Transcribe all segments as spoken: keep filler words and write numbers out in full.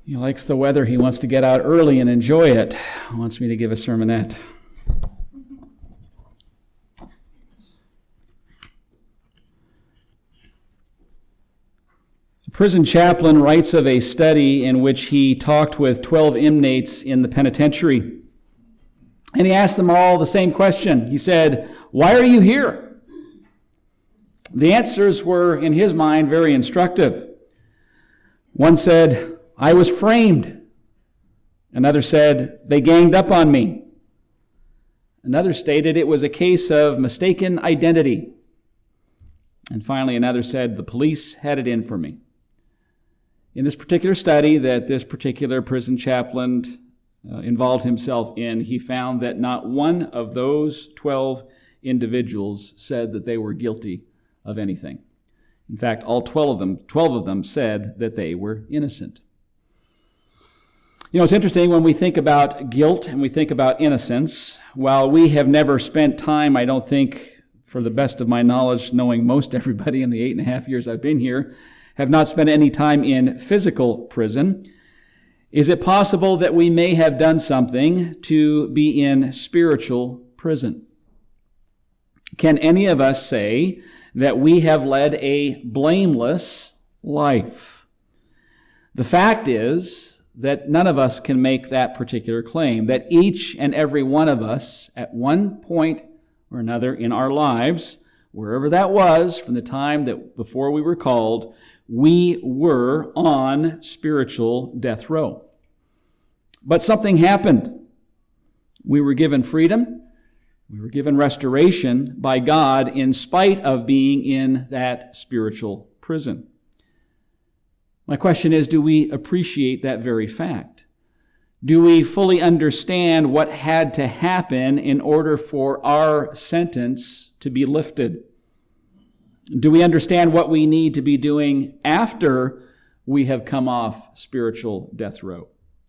He likes the weather. He wants to get out early and enjoy it. He wants me to give a sermonette. The prison chaplain writes of a study in which he talked with twelve inmates in the penitentiary. And he asked them all the same question. He said, "Why are you here?" The answers were, in his mind, very instructive. One said, "I was framed." Another said, "They ganged up on me." Another stated it was a case of mistaken identity. And finally, another said, "The police had it in for me." In this particular study that this particular prison chaplain uh, involved himself in, he found that not one of those twelve individuals said that they were guilty of anything. In fact, all twelve of them, twelve of them said that they were innocent. You know, it's interesting when we think about guilt and we think about innocence. While we have never spent time, I don't think, for the best of my knowledge, knowing most everybody in the eight and a half years I've been here, have not spent any time in physical prison, is it possible that we may have done something to be in spiritual prison? Can any of us say that we have led a blameless life? The fact is that none of us can make that particular claim, that each and every one of us at one point or another in our lives, wherever that was, from the time that before we were called, we were on spiritual death row. But something happened. We were given freedom. We were given restoration by God in spite of being in that spiritual prison. My question is, do we appreciate that very fact? Do we fully understand what had to happen in order for our sentence to be lifted? Do we understand what we need to be doing after we have come off spiritual death row?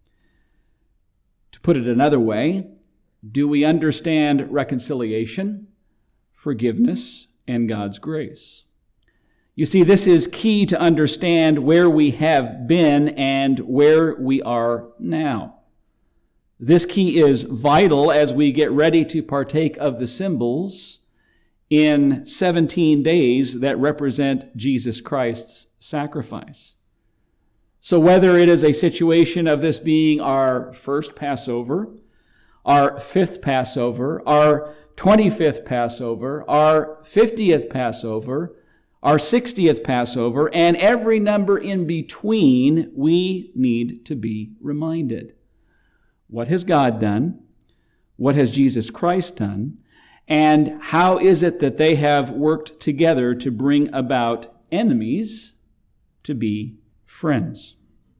To put it another way, do we understand reconciliation, forgiveness, and God's grace? You see, this is key to understand where we have been and where we are now. This key is vital as we get ready to partake of the symbols in seventeen days that represent Jesus Christ's sacrifice. So whether it is a situation of this being our first Passover, our fifth Passover, our twenty-fifth Passover, our fiftieth Passover, our sixtieth Passover, and every number in between, we need to be reminded. What has God done? What has Jesus Christ done? And how is it that they have worked together to bring about enemies to be friends?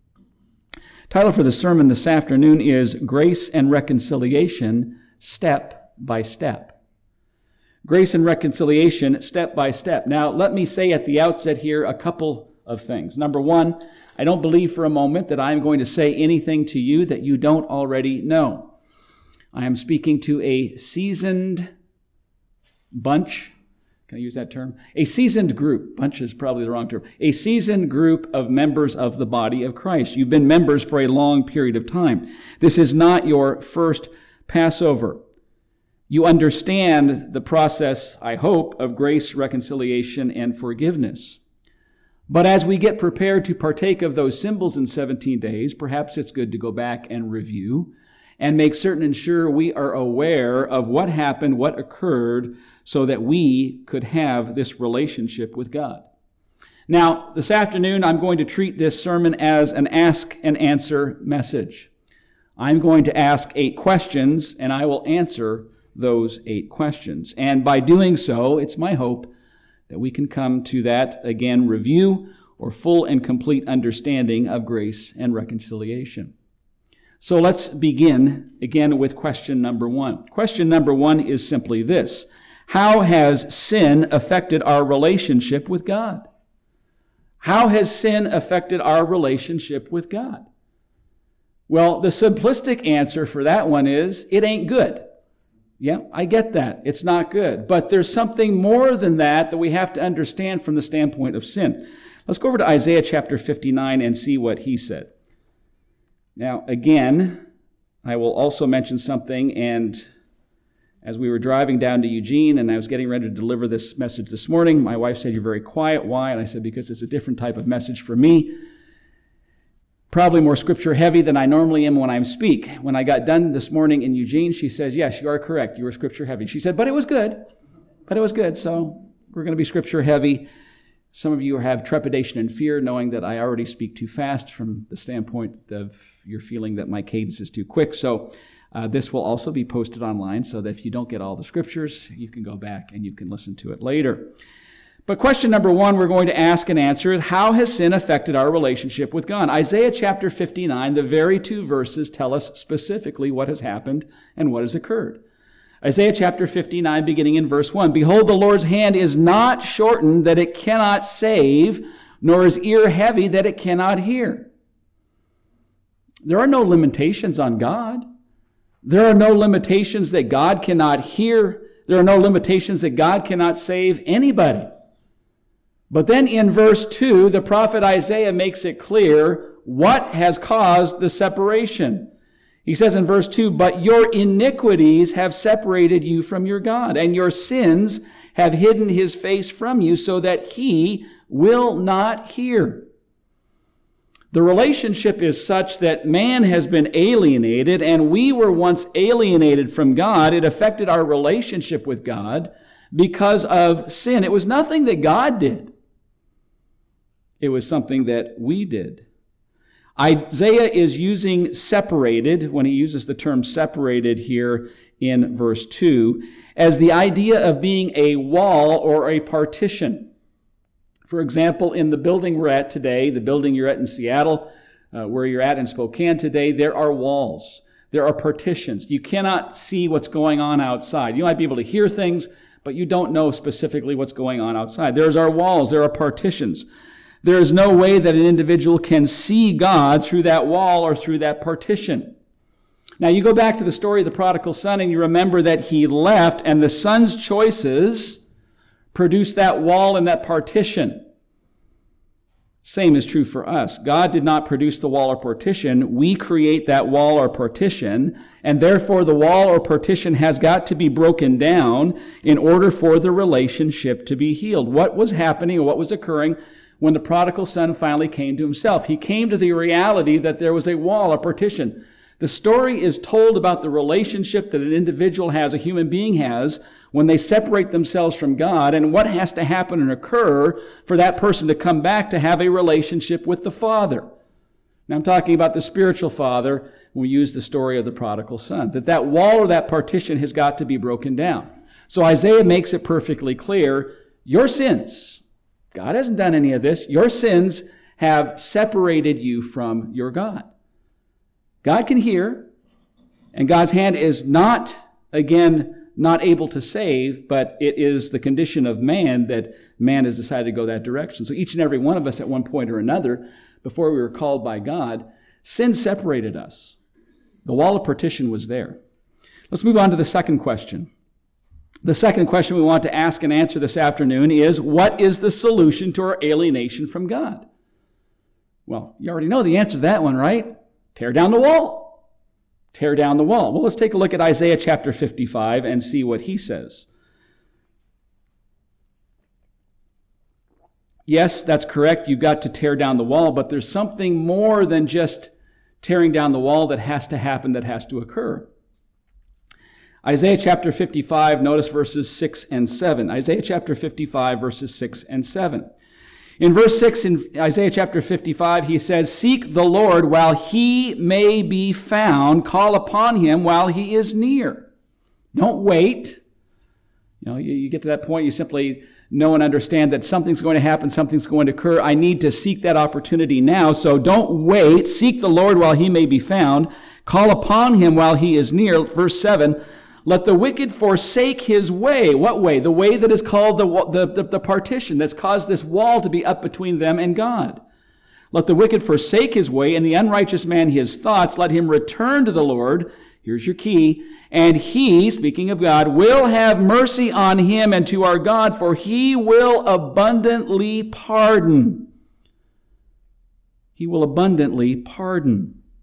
Title for the sermon this afternoon is Grace and Reconciliation, Step by Step. Grace and reconciliation, step by step. Now, let me say at the outset here a couple of things. Number one, I don't believe for a moment that I'm going to say anything to you that you don't already know. I am speaking to a seasoned bunch. Can I use that term? A seasoned group. Bunch is probably the wrong term. A seasoned group of members of the body of Christ. You've been members for a long period of time. This is not your first Passover. You understand the process, I hope, of grace, reconciliation, and forgiveness. But as we get prepared to partake of those symbols in seventeen days, perhaps it's good to go back and review and make certain and sure we are aware of what happened, what occurred, so that we could have this relationship with God. Now, this afternoon, I'm going to treat this sermon as an ask and answer message. I'm going to ask eight questions, and I will answer those eight questions. And by doing so, it's my hope that we can come to that, again, review or full and complete understanding of grace and reconciliation. So let's begin again with question number one. Question number one is simply this: how has sin affected our relationship with God? How has sin affected our relationship with God? Well, the simplistic answer for that one is, it ain't good. Yeah, I get that. It's not good. But there's something more than that that we have to understand from the standpoint of sin. Let's go over to Isaiah chapter fifty-nine and see what he said. Now, again, I will also mention something, and as we were driving down to Eugene and I was getting ready to deliver this message this morning, my wife said, "You're very quiet." Why? And I said, "Because it's a different type of message for me. Probably more scripture heavy than I normally am when I speak." When I got done this morning in Eugene, she says, "Yes, you are correct. You were scripture heavy." She said, "But it was good. But it was good. So we're going to be scripture heavy." Some of you have trepidation and fear, knowing that I already speak too fast from the standpoint of your feeling that my cadence is too quick. So uh, this will also be posted online so that if you don't get all the scriptures, you can go back and you can listen to it later. But question number one we're going to ask and answer is, how has sin affected our relationship with God? Isaiah chapter fifty-nine, the very two verses tell us specifically what has happened and what has occurred. Isaiah chapter fifty-nine, beginning in verse one, "Behold, the Lord's hand is not shortened that it cannot save, nor his ear heavy that it cannot hear." There are no limitations on God. There are no limitations that God cannot hear. There are no limitations that God cannot save anybody. But then in verse two, the prophet Isaiah makes it clear what has caused the separation. He says in verse two, "But your iniquities have separated you from your God, and your sins have hidden his face from you so that he will not hear." The relationship is such that man has been alienated, and we were once alienated from God. It affected our relationship with God because of sin. It was nothing that God did. It was something that we did. Isaiah is using separated, when he uses the term separated here in verse two, as the idea of being a wall or a partition. For example, in the building we're at today, the building you're at in Seattle, uh, where you're at in Spokane today, there are walls. There are partitions. You cannot see what's going on outside. You might be able to hear things, but you don't know specifically what's going on outside. There's our walls. There are partitions. There is no way that an individual can see God through that wall or through that partition. Now, you go back to the story of the prodigal son and you remember that he left, and the son's choices produced that wall and that partition. Same is true for us. God did not produce the wall or partition. We create that wall or partition, and therefore the wall or partition has got to be broken down in order for the relationship to be healed. What was happening or what was occurring when the prodigal son finally came to himself? He came to the reality that there was a wall, a partition. The story is told about the relationship that an individual has, a human being has, when they separate themselves from God, and what has to happen and occur for that person to come back to have a relationship with the Father. Now, I'm talking about the spiritual Father when we use the story of the prodigal son, that that wall or that partition has got to be broken down. So Isaiah makes it perfectly clear, your sins, God hasn't done any of this. Your sins have separated you from your God. God can hear, and God's hand is not, again, not able to save, but it is the condition of man that man has decided to go that direction. So each and every one of us at one point or another, before we were called by God, sin separated us. The wall of partition was there. Let's move on to the second question. The second question we want to ask and answer this afternoon is, what is the solution to our alienation from God? Well, you already know the answer to that one, right? Tear down the wall. Tear down the wall. Well, let's take a look at Isaiah chapter fifty-five and see what he says. Yes, that's correct. You've got to tear down the wall, but there's something more than just tearing down the wall that has to happen, that has to occur. Isaiah chapter fifty-five, notice verses six and seven. Isaiah chapter fifty-five, verses six and seven. In verse six in Isaiah chapter fifty-five, he says, "Seek the Lord while he may be found. Call upon him while he is near." Don't wait. You know, you, you get to that point, you simply know and understand that something's going to happen, something's going to occur. I need to seek that opportunity now, so don't wait. Seek the Lord while he may be found. Call upon him while he is near. Verse seven, "Let the wicked forsake his way." What way? The way that is called the, the, the, the partition that's caused this wall to be up between them and God. "Let the wicked forsake his way, and the unrighteous man his thoughts. Let him return to the Lord." Here's your key. "And he," speaking of God, "will have mercy on him and to our God, for he will abundantly pardon." He will abundantly pardon.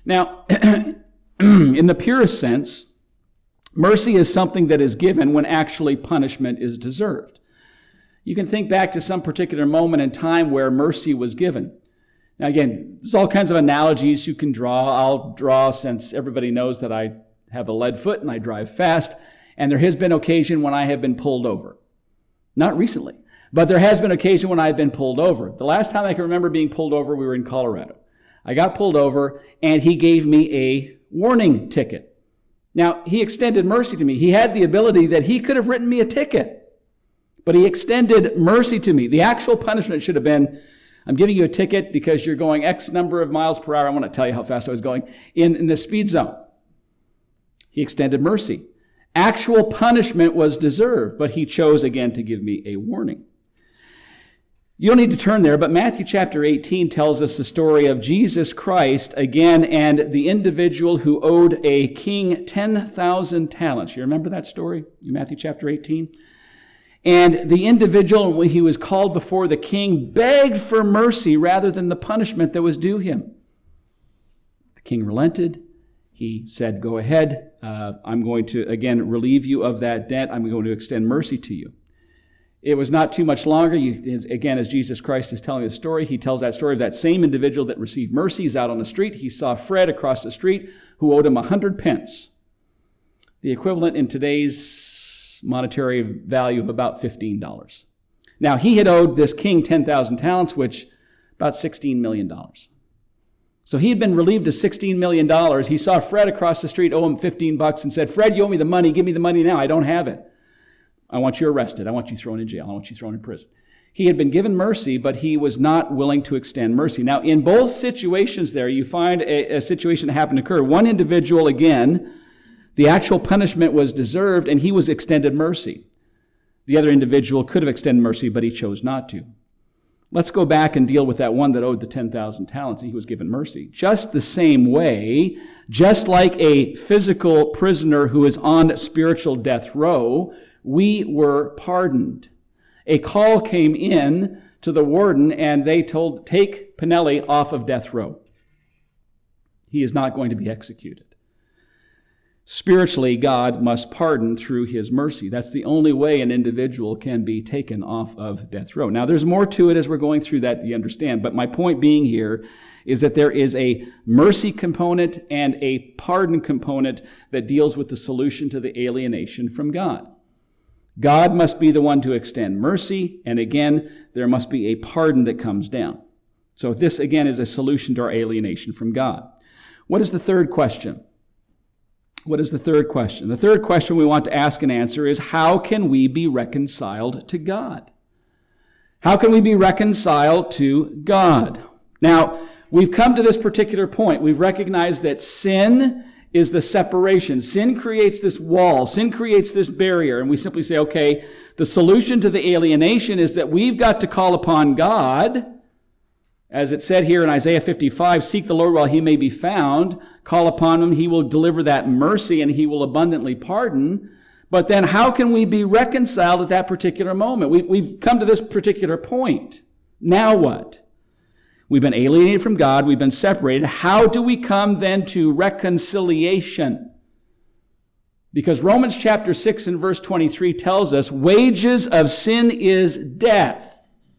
Now, in the purest sense, mercy is something that is given when actually punishment is deserved. You can think back to some particular moment in time where mercy was given. Now, again, there's all kinds of analogies you can draw. I'll draw, since everybody knows that I have a lead foot and I drive fast, and there has been occasion when I have been pulled over. Not recently, but there has been occasion when I've been pulled over. The last time I can remember being pulled over, we were in Colorado. I got pulled over, and he gave me a warning ticket. Now, he extended mercy to me. He had the ability that he could have written me a ticket, but he extended mercy to me. The actual punishment should have been, I'm giving you a ticket because you're going X number of miles per hour. I want to tell you how fast I was going in, in the speed zone. He extended mercy. Actual punishment was deserved, but he chose again to give me a warning. You don't need to turn there, but Matthew chapter eighteen tells us the story of Jesus Christ again and the individual who owed a king ten thousand talents. You remember that story in Matthew chapter eighteen? And the individual, when he was called before the king, begged for mercy rather than the punishment that was due him. The king relented. He said, go ahead. Uh, I'm going to, again, relieve you of that debt. I'm going to extend mercy to you. It was not too much longer. You, again, as Jesus Christ is telling the story, he tells that story of that same individual that received mercy. He's out on the street. He saw Fred across the street who owed him a hundred pence. The equivalent in today's monetary value of about fifteen dollars. Now, he had owed this king ten thousand talents, which about sixteen million dollars. So he had been relieved of sixteen million dollars. He saw Fred across the street owe him fifteen bucks and said, Fred, you owe me the money. Give me the money now. I don't have it. I want you arrested. I want you thrown in jail. I want you thrown in prison. He had been given mercy, but he was not willing to extend mercy. Now, in both situations there, you find a, a situation that happened to occur. One individual, again, the actual punishment was deserved, and he was extended mercy. The other individual could have extended mercy, but he chose not to. Let's go back and deal with that one that owed the ten thousand talents, and he was given mercy. Just the same way, just like a physical prisoner who is on spiritual death row, we were pardoned. A call came in to the warden, and they told, take Pinelli off of death row. He is not going to be executed. Spiritually, God must pardon through his mercy. That's the only way an individual can be taken off of death row. Now, there's more to it as we're going through that, you understand, but my point being here is that there is a mercy component and a pardon component that deals with the solution to the alienation from God. God must be the one to extend mercy, and again, there must be a pardon that comes down. So this, again, is a solution to our alienation from God. What is the third question? What is the third question? The third question we want to ask and answer is, how can we be reconciled to God? How can we be reconciled to God? Now, we've come to this particular point. We've recognized that sin is the separation. Sin creates this wall. Sin creates this barrier. And we simply say, okay, the solution to the alienation is that we've got to call upon God. As it said here in Isaiah fifty-five, seek the Lord while he may be found. Call upon him. He will deliver that mercy and he will abundantly pardon. But then how can we be reconciled at that particular moment? We've, we've come to this particular point. Now what? We've been alienated from God. We've been separated. How do we come then to reconciliation? Because Romans chapter six and verse twenty-three tells us wages of sin is death.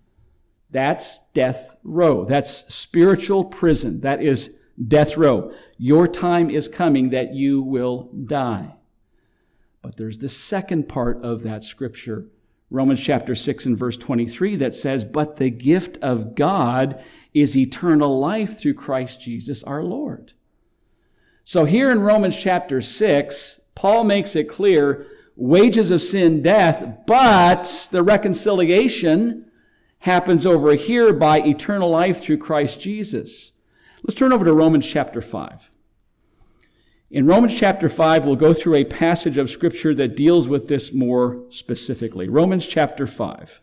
That's death row. That's spiritual prison. That is death row. Your time is coming that you will die. But there's the second part of that scripture, Romans chapter six and verse twenty-three, that says, but the gift of God is eternal life through Christ Jesus our Lord. So here in Romans chapter six, Paul makes it clear, wages of sin, death, but the reconciliation happens over here by eternal life through Christ Jesus. Let's turn over to Romans chapter five. In Romans chapter five, we'll go through a passage of Scripture that deals with this more specifically. Romans chapter five.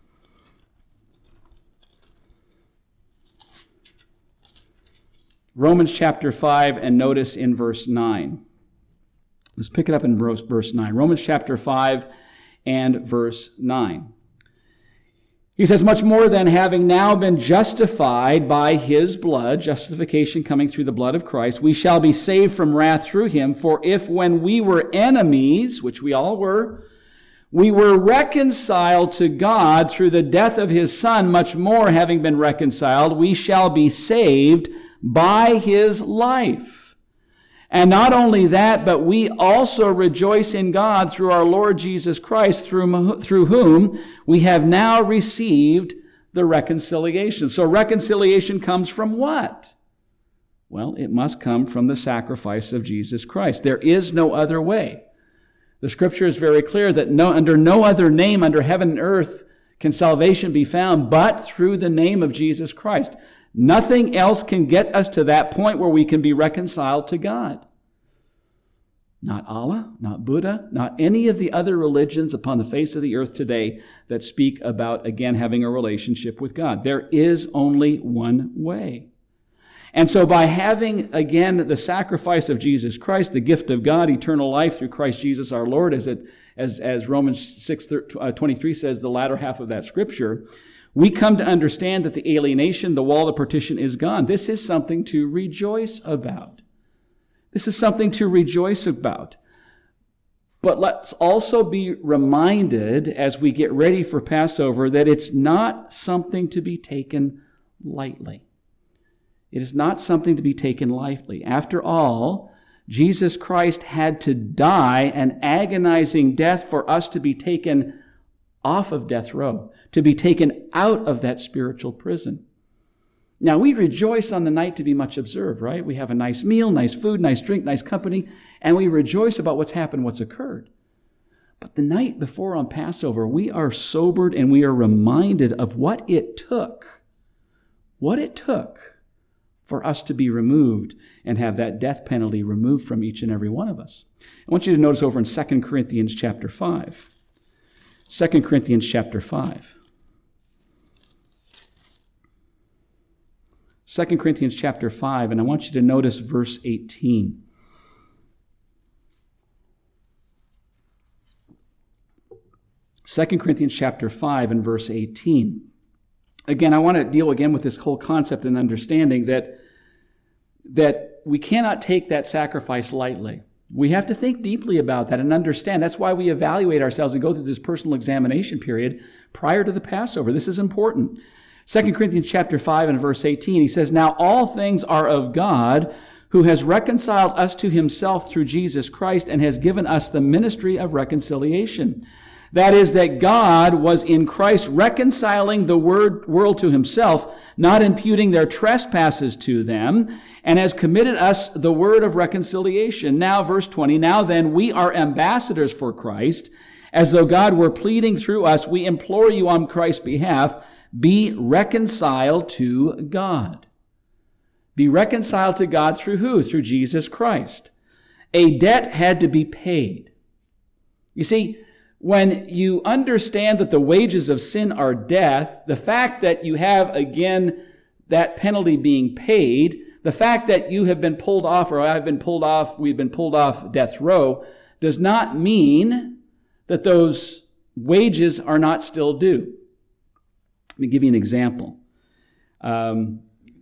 Romans chapter five, and notice in verse nine. Let's pick it up in verse, verse nine. Romans chapter five and verse nine. He says, much more than having now been justified by his blood, justification coming through the blood of Christ, we shall be saved from wrath through him. For if when we were enemies, which we all were, we were reconciled to God through the death of his Son, much more having been reconciled, we shall be saved by his life. And not only that, but we also rejoice in God through our Lord Jesus Christ, through, through whom we have now received the reconciliation. So reconciliation comes from what? Well, it must come from the sacrifice of Jesus Christ. There is no other way. The scripture is very clear that no, under no other name under heaven and earth can salvation be found but through the name of Jesus Christ. Nothing else can get us to that point where we can be reconciled to God. Not Allah, not Buddha, not any of the other religions upon the face of the earth today that speak about, again, having a relationship with God. There is only one way. And so by having, again, the sacrifice of Jesus Christ, the gift of God, eternal life through Christ Jesus our Lord, as it as, as Romans six twenty-three says, the latter half of that scripture, we come to understand that the alienation, the wall of partition is gone. This is something to rejoice about. This is something to rejoice about. But let's also be reminded as we get ready for Passover that it's not something to be taken lightly. It is not something to be taken lightly. After all, Jesus Christ had to die an agonizing death for us to be taken off of death row, to be taken out of that spiritual prison. Now, we rejoice on the night to be much observed, right? We have a nice meal, nice food, nice drink, nice company, and we rejoice about what's happened, what's occurred. But the night before on Passover, we are sobered and we are reminded of what it took, what it took for us to be removed and have that death penalty removed from each and every one of us. I want you to notice over in Second Corinthians chapter five. Second Corinthians chapter five. Second Corinthians chapter five, and I want you to notice verse eighteen. Second Corinthians chapter five and verse eighteen. Again, I want to deal again with this whole concept and understanding that, that we cannot take that sacrifice lightly. We have to think deeply about that and understand. That's why we evaluate ourselves and go through this personal examination period prior to the Passover. This is important. Second Corinthians chapter five and verse eighteen, he says, "Now all things are of God, who has reconciled us to himself through Jesus Christ and has given us the ministry of reconciliation. That is, that God was in Christ reconciling the word, world to himself, not imputing their trespasses to them, and has committed us the word of reconciliation." Now, verse twenty, "Now then, we are ambassadors for Christ, as though God were pleading through us. We implore you on Christ's behalf, be reconciled to God." Be reconciled to God through who? Through Jesus Christ. A debt had to be paid. You see, when you understand that the wages of sin are death, the fact that you have, again, that penalty being paid, the fact that you have been pulled off, or I've been pulled off, we've been pulled off death row, does not mean that those wages are not still due. Let me give you an example. Um,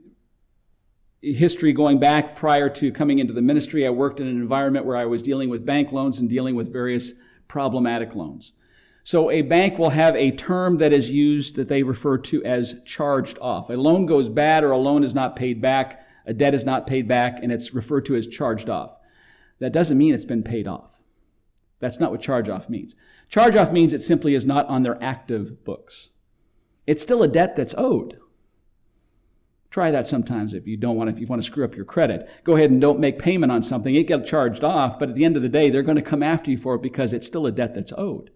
history going back prior to coming into the ministry, I worked in an environment where I was dealing with bank loans and dealing with various problematic loans. So a bank will have a term that is used that they refer to as charged off. A loan goes bad or a loan is not paid back, a debt is not paid back, and it's referred to as charged off. That doesn't mean it's been paid off. That's not what charge off means. Charge off means it simply is not on their active books. It's still a debt that's owed. Try that sometimes if you don't want to, if you want to screw up your credit. Go ahead and don't make payment on something. It gets charged off, but at the end of the day, they're going to come after you for it because it's still a debt that's owed.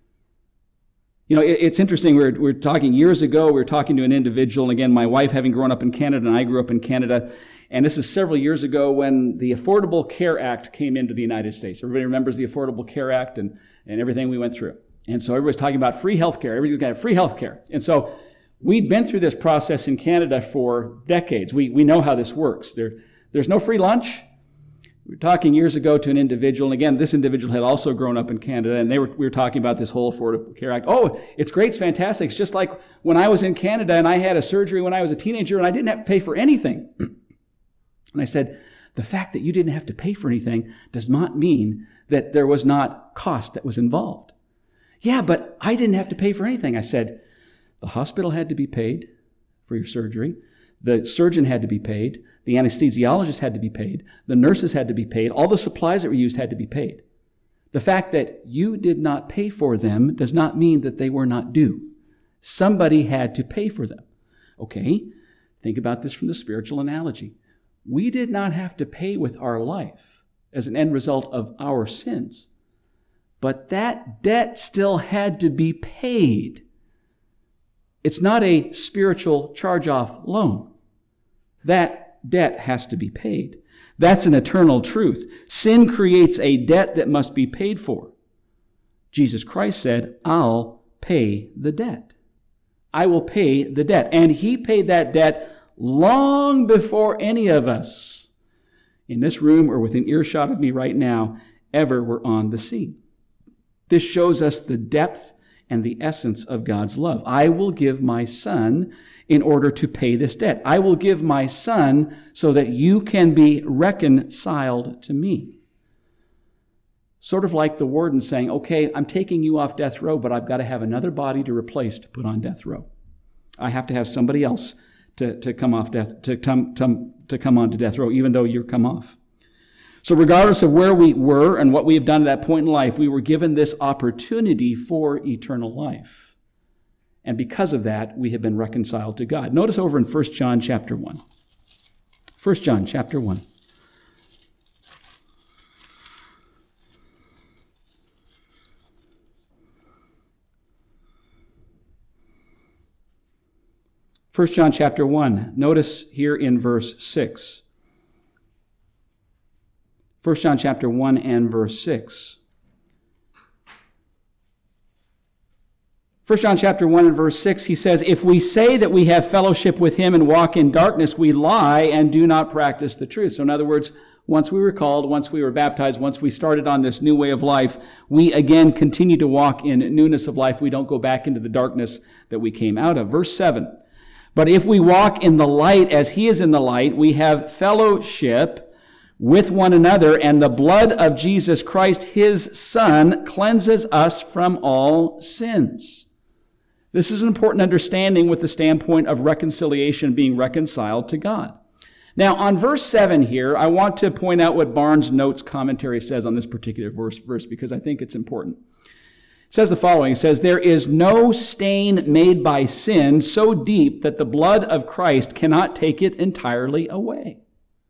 You know, it, it's interesting. We were, we were talking years ago, we were talking to an individual, and again, my wife having grown up in Canada, and I grew up in Canada, and this is several years ago when the Affordable Care Act came into the United States. Everybody remembers the Affordable Care Act and, and everything we went through. And so everybody's talking about free health care. Everybody's got free health care. And so we'd been through this process in Canada for decades. We we know how this works. There, there's no free lunch. We were talking years ago to an individual, and again, this individual had also grown up in Canada, and they were, we were talking about this whole Affordable Care Act. Oh, it's great, it's fantastic. It's just like when I was in Canada and I had a surgery when I was a teenager and I didn't have to pay for anything. And I said, the fact that you didn't have to pay for anything does not mean that there was not cost that was involved. Yeah, but I didn't have to pay for anything. I said, the hospital had to be paid for your surgery. The surgeon had to be paid. The anesthesiologist had to be paid. The nurses had to be paid. All the supplies that were used had to be paid. The fact that you did not pay for them does not mean that they were not due. Somebody had to pay for them. Okay, think about this from the spiritual analogy. We did not have to pay with our life as an end result of our sins, but that debt still had to be paid. It's not a spiritual charge-off loan. That debt has to be paid. That's an eternal truth. Sin creates a debt that must be paid for. Jesus Christ said, I'll pay the debt. I will pay the debt. And he paid that debt long before any of us in this room or within earshot of me right now ever were on the scene. This shows us the depth and the essence of God's love. I will give my son in order to pay this debt. I will give my son so that you can be reconciled to me. Sort of like the warden saying, okay, I'm taking you off death row, but I've got to have another body to replace to put on death row. I have to have somebody else to, to come off death, to come, to, to come on to death row, even though you're come off. So regardless of where we were and what we have done at that point in life, we were given this opportunity for eternal life. And because of that, we have been reconciled to God. Notice over in First John chapter one. First John chapter one. First John chapter one. Notice here in verse six. First John chapter one and verse six. First John chapter one and verse six, he says, if we say that we have fellowship with him and walk in darkness, we lie and do not practice the truth. So in other words, once we were called, once we were baptized, once we started on this new way of life, we again continue to walk in newness of life. We don't go back into the darkness that we came out of. Verse seven, but if we walk in the light as he is in the light, we have fellowship with one another, and the blood of Jesus Christ, his Son, cleanses us from all sins. This is an important understanding with the standpoint of reconciliation, being reconciled to God. Now, on verse seven here, I want to point out what Barnes' Notes commentary says on this particular verse, verse because I think it's important. It says the following. It says, there is no stain made by sin so deep that the blood of Christ cannot take it entirely away.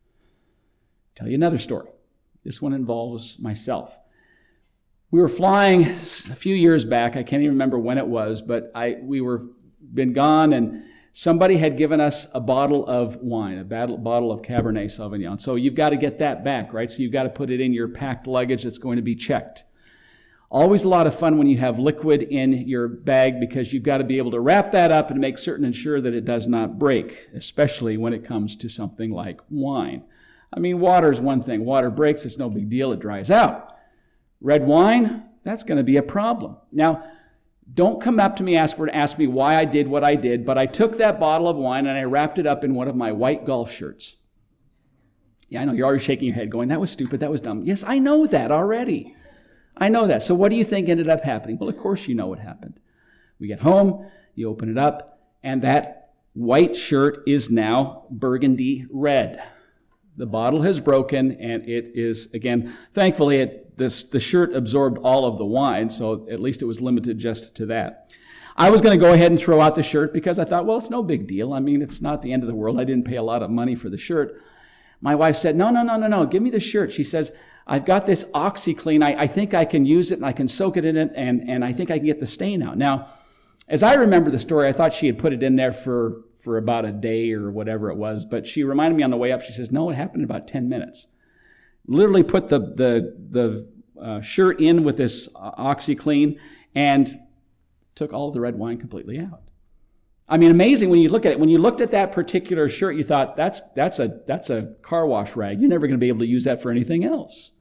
Tell you another story. This one involves myself. We were flying a few years back. I can't even remember when it was, but I we were been gone, and somebody had given us a bottle of wine, a bottle of Cabernet Sauvignon. So you've got to get that back, right? So you've got to put it in your packed luggage that's going to be checked. Always a lot of fun when you have liquid in your bag because you've got to be able to wrap that up and make certain and sure that it does not break, especially when it comes to something like wine. I mean, water is one thing. Water breaks, it's no big deal, it dries out. Red wine, that's going to be a problem. Now, don't come up to me ask, ask me why I did what I did, but I took that bottle of wine and I wrapped it up in one of my white golf shirts. Yeah, I know, you're already shaking your head going, that was stupid, that was dumb. Yes, I know that already. I know that. So what do you think ended up happening? Well, of course you know what happened. We get home, you open it up, and that white shirt is now burgundy red. The bottle has broken, and it is, again, thankfully, it, this, the shirt absorbed all of the wine, so at least it was limited just to that. I was going to go ahead and throw out the shirt because I thought, well, it's no big deal. I mean, it's not the end of the world. I didn't pay a lot of money for the shirt. My wife said, no, no, no, no, no, give me the shirt. She says, I've got this OxyClean. I, I think I can use it, and I can soak it in it, and, and I think I can get the stain out. Now, as I remember the story, I thought she had put it in there for for about a day or whatever it was. But she reminded me on the way up, she says, no, it happened in about ten minutes. Literally put the the the uh, shirt in with this uh, OxyClean and took all of the red wine completely out. I mean, amazing when you look at it. When you looked at that particular shirt, you thought, that's, that's, a, that's a car wash rag. You're never going to be able to use that for anything else.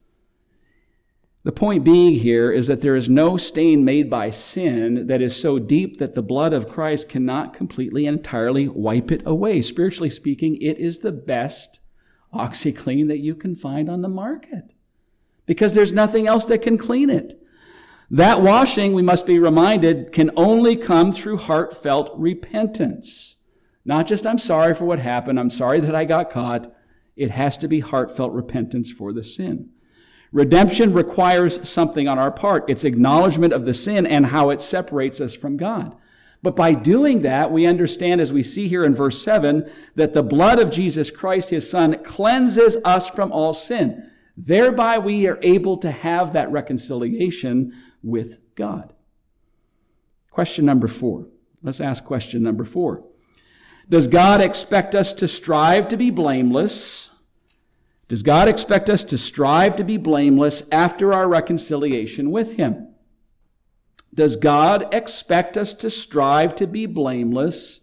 The point being here is that there is no stain made by sin that is so deep that the blood of Christ cannot completely and entirely wipe it away. Spiritually speaking, it is the best OxyClean that you can find on the market because there's nothing else that can clean it. That washing, we must be reminded, can only come through heartfelt repentance. Not just, I'm sorry for what happened, I'm sorry that I got caught. It has to be heartfelt repentance for the sin. Redemption requires something on our part. It's acknowledgement of the sin and how it separates us from God. But by doing that, we understand, as we see here in verse seven, that the blood of Jesus Christ, his Son, cleanses us from all sin. Thereby we are able to have that reconciliation with God. Question number four. Let's ask question number four. Does God expect us to strive to be blameless? Does God expect us to strive to be blameless after our reconciliation with him? Does God expect us to strive to be blameless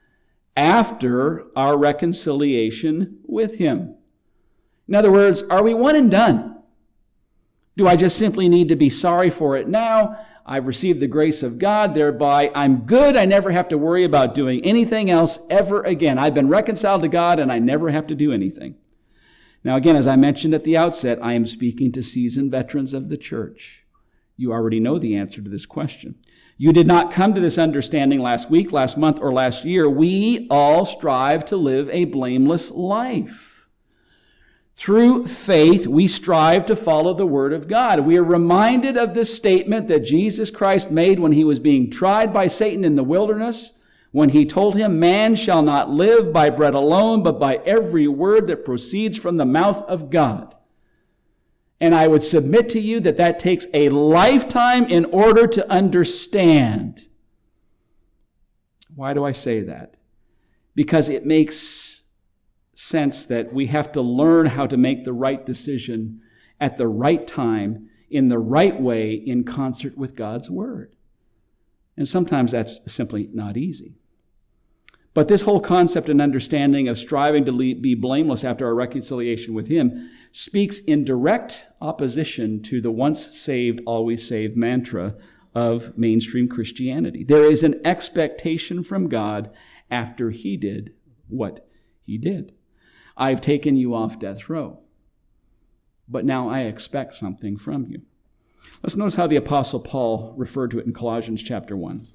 after our reconciliation with him? In other words, are we one and done? Do I just simply need to be sorry for it now? I've received the grace of God, thereby I'm good. I never have to worry about doing anything else ever again. I've been reconciled to God and I never have to do anything. Now again, as I mentioned at the outset, I am speaking to seasoned veterans of the church. You already know the answer to this question. You did not come to this understanding last week, last month, or last year. We all strive to live a blameless life. Through faith, we strive to follow the Word of God. We are reminded of this statement that Jesus Christ made when he was being tried by Satan in the wilderness, when he told him, man shall not live by bread alone, but by every word that proceeds from the mouth of God. And I would submit to you that that takes a lifetime in order to understand. Why do I say that? Because it makes sense that we have to learn how to make the right decision at the right time, in the right way, in concert with God's Word. And sometimes that's simply not easy. But this whole concept and understanding of striving to be blameless after our reconciliation with him speaks in direct opposition to the once saved, always saved mantra of mainstream Christianity. There is an expectation from God after he did what he did. I've taken you off death row, but now I expect something from you. Let's notice how the Apostle Paul referred to it in Colossians chapter one.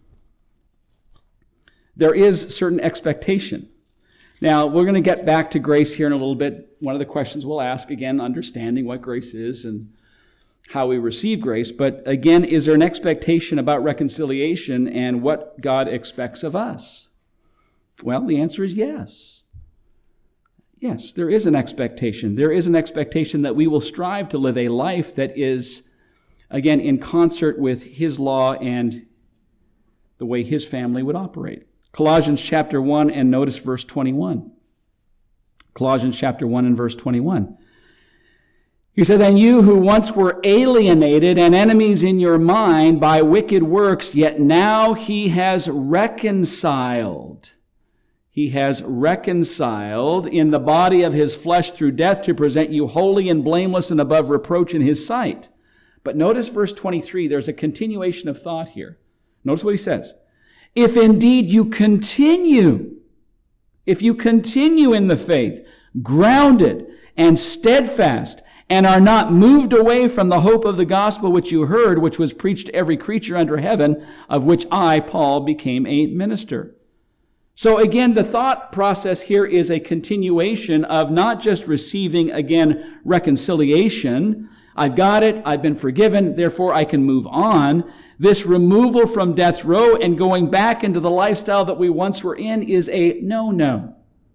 There is certain expectation. Now, we're going to get back to grace here in a little bit. One of the questions we'll ask, again, understanding what grace is and how we receive grace. But again, is there an expectation about reconciliation and what God expects of us? Well, the answer is yes. Yes, there is an expectation. There is an expectation that we will strive to live a life that is, again, in concert with his law and the way his family would operate. Colossians chapter one, and notice verse twenty-one. Colossians chapter one and verse twenty-one. He says, and you who once were alienated and enemies in your mind by wicked works, yet now he has reconciled. He has reconciled in the body of his flesh through death to present you holy and blameless and above reproach in his sight. But notice verse twenty-three, there's a continuation of thought here. Notice what he says. If indeed you continue, if you continue in the faith, grounded and steadfast, and are not moved away from the hope of the gospel which you heard, which was preached to every creature under heaven, of which I, Paul, became a minister. So again, the thought process here is a continuation of not just receiving, again, reconciliation. I've got it, I've been forgiven, therefore I can move on. This removal from death row and going back into the lifestyle that we once were in is a no-no.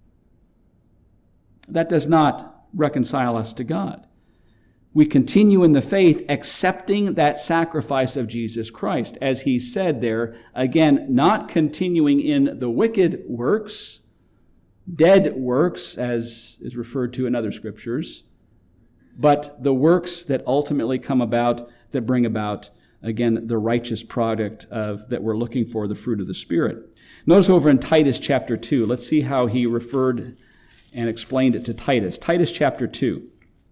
That does not reconcile us to God. We continue in the faith, accepting that sacrifice of Jesus Christ. As he said there, again, not continuing in the wicked works, dead works, as is referred to in other scriptures, but the works that ultimately come about, that bring about again, the righteous product of that we're looking for, the fruit of the Spirit. Notice over in Titus chapter two, let's see how he referred and explained it to Titus. Titus chapter two.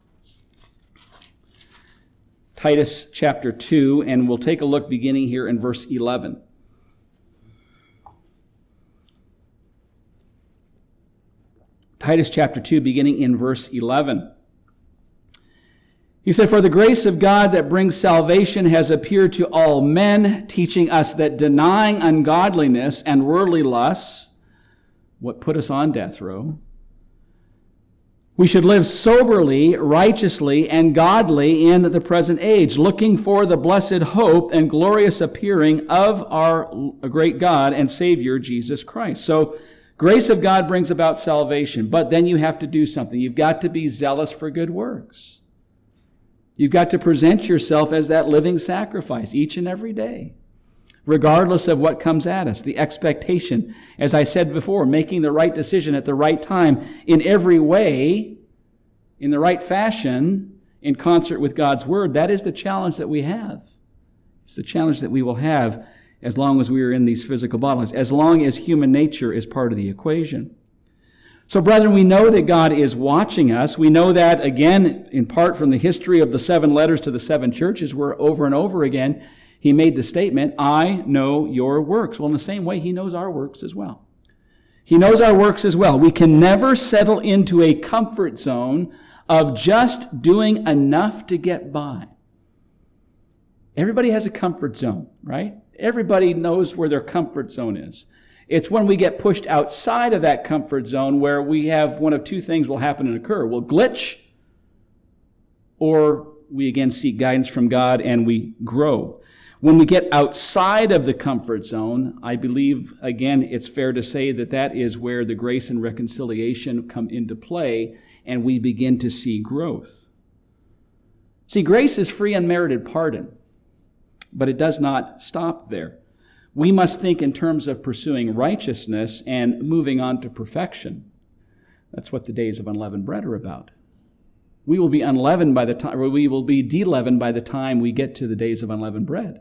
Titus chapter two, and we'll take a look beginning here in verse eleven. Titus chapter two, beginning in verse eleven. He said, "For the grace of God that brings salvation has appeared to all men, teaching us that denying ungodliness and worldly lusts," what put us on death row, "we should live soberly, righteously, and godly in the present age, looking for the blessed hope and glorious appearing of our great God and Savior, Jesus Christ." So, grace of God brings about salvation, but then you have to do something. You've got to be zealous for good works. You've got to present yourself as that living sacrifice each and every day, regardless of what comes at us. The expectation, as I said before, making the right decision at the right time in every way, in the right fashion, in concert with God's Word, that is the challenge that we have. It's the challenge that we will have as long as we are in these physical bodies, as long as human nature is part of the equation. So, brethren, we know that God is watching us. We know that, again, in part from the history of the seven letters to the seven churches, where over and over again he made the statement, "I know your works." Well, in the same way, he knows our works as well. He knows our works as well. We can never settle into a comfort zone of just doing enough to get by. Everybody has a comfort zone, right? Everybody knows where their comfort zone is. It's when we get pushed outside of that comfort zone where we have one of two things will happen and occur. We'll glitch, or we again seek guidance from God and we grow. When we get outside of the comfort zone, I believe, again, it's fair to say that that is where the grace and reconciliation come into play and we begin to see growth. See, grace is free unmerited pardon, but it does not stop there. We must think in terms of pursuing righteousness and moving on to perfection. That's what the days of unleavened bread are about. We will be unleavened by the time, or we will be de-leavened by the time we get to the days of unleavened bread.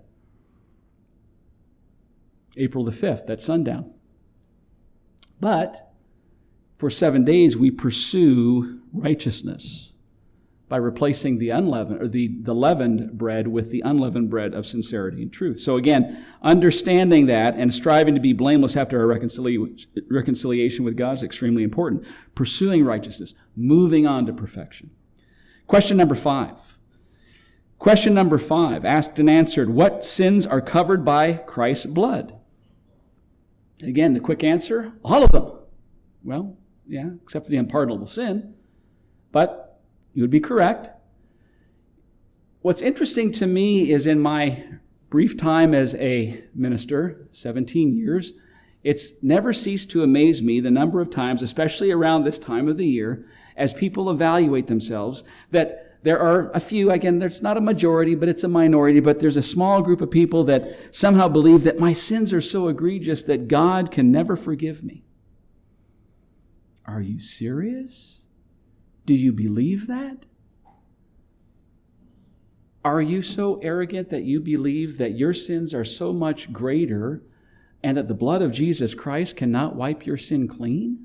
April the fifth, that's sundown. But for seven days we pursue righteousness by replacing the unleavened or the, the leavened bread with the unleavened bread of sincerity and truth. So again, understanding that and striving to be blameless after our reconcilia- reconciliation with God is extremely important. Pursuing righteousness, moving on to perfection. Question number five. Question number five, asked and answered, what sins are covered by Christ's blood? Again, the quick answer, all of them. Well, yeah, except for the unpardonable sin. But you would be correct. What's interesting to me is in my brief time as a minister, seventeen years, it's never ceased to amaze me the number of times, especially around this time of the year, as people evaluate themselves, that there are a few, again, there's not a majority, but it's a minority, but there's a small group of people that somehow believe that my sins are so egregious that God can never forgive me. Are you serious? Do you believe that? Are you so arrogant that you believe that your sins are so much greater and that the blood of Jesus Christ cannot wipe your sin clean?